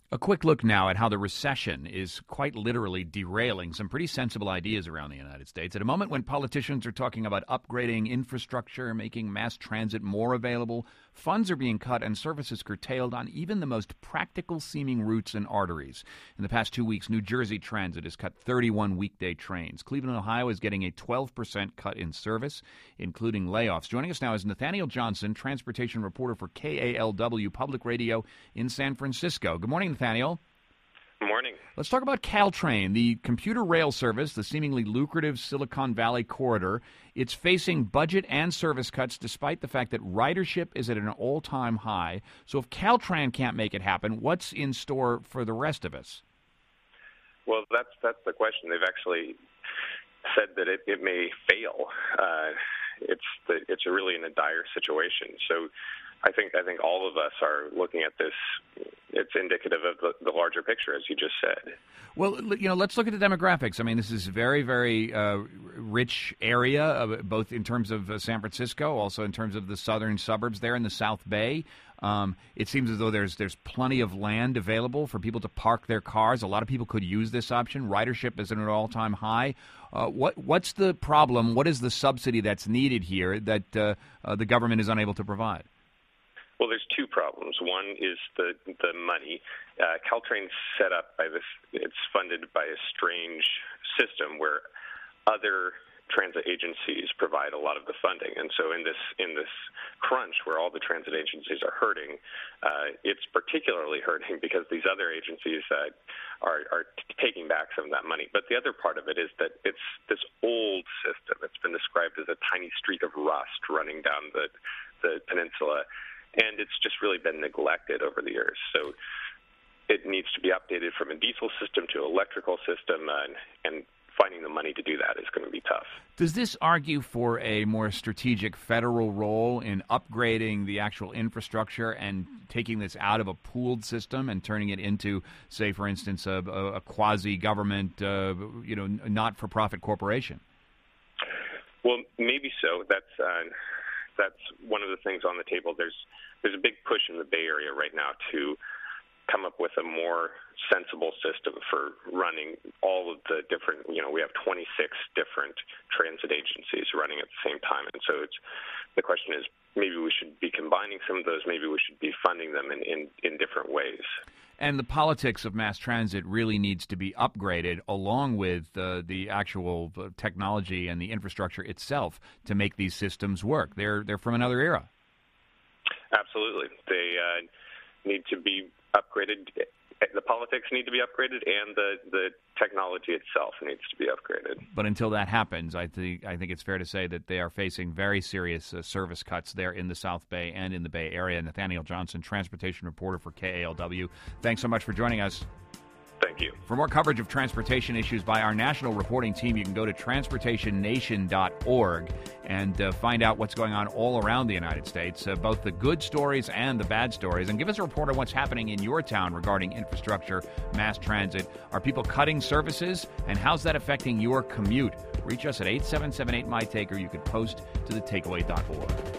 A quick look now at how the recession is quite literally derailing some pretty sensible ideas around the United States. At a moment when politicians are talking about upgrading infrastructure, making mass transit more available, funds are being cut and services curtailed on even the most practical-seeming routes and arteries. In the past 2 weeks, New Jersey Transit has cut 31 weekday trains. Cleveland, Ohio is getting a 12% cut in service, including layoffs. Joining us now is Nathaniel Johnson, transportation reporter for KALW Public Radio in San Francisco. Good morning, Nathaniel. Good morning. Let's talk about Caltrain, the computer rail service, the seemingly lucrative Silicon Valley corridor. It's facing budget and service cuts despite the fact that ridership is at an all-time high. So if Caltrain can't make it happen, what's in store for the rest of us? Well, that's the question. They've actually said that it may fail. It's really in a dire situation. So I think all of us are looking at this. It's indicative of the larger picture, as you just said. Well, let's look at the demographics. I mean, this is a very, very rich area, both in terms of San Francisco, also in terms of the southern suburbs there in the South Bay. It seems as though there's plenty of land available for people to park their cars. A lot of people could use this option. Ridership is at an all-time high. What's the problem? What is the subsidy that's needed here that the government is unable to provide? Well, there's two problems. One is the money. Caltrain's set up by this. It's funded by a strange system where other transit agencies provide a lot of the funding, and so in this crunch where all the transit agencies are hurting, it's particularly hurting because these other agencies are taking back some of that money. But the other part of it is that it's this old system. It's been described as a tiny street of rust running down the peninsula. And it's just really been neglected over the years. So it needs to be updated from a diesel system to an electrical system, and finding the money to do that is going to be tough. Does this argue for a more strategic federal role in upgrading the actual infrastructure and taking this out of a pooled system and turning it into, say, for instance, a quasi-government, not-for-profit corporation? Well, maybe so. That's one of the things on the table. There's a big push in the Bay Area right now to come up with a more sensible system for running all of the different, we have 26 different transit agencies running at the same time. And so the question is, maybe we should be combining some of those, maybe we should be funding them in different ways. And the politics of mass transit really needs to be upgraded along with the actual technology and the infrastructure itself to make these systems work. They're from another era. Absolutely. They need to be upgraded. The politics need to be upgraded, and the technology itself needs to be upgraded. But until that happens, I think it's fair to say that they are facing very serious service cuts there in the South Bay and in the Bay Area. Nathaniel Johnson, transportation reporter for KALW. Thanks so much for joining us. Thank you. For more coverage of transportation issues by our national reporting team, you can go to transportationnation.org and find out what's going on all around the United States, both the good stories and the bad stories. And give us a report on what's happening in your town regarding infrastructure, mass transit. Are people cutting services? And how's that affecting your commute? Reach us at 877-8MyTake, or you could post to thetakeaway.org.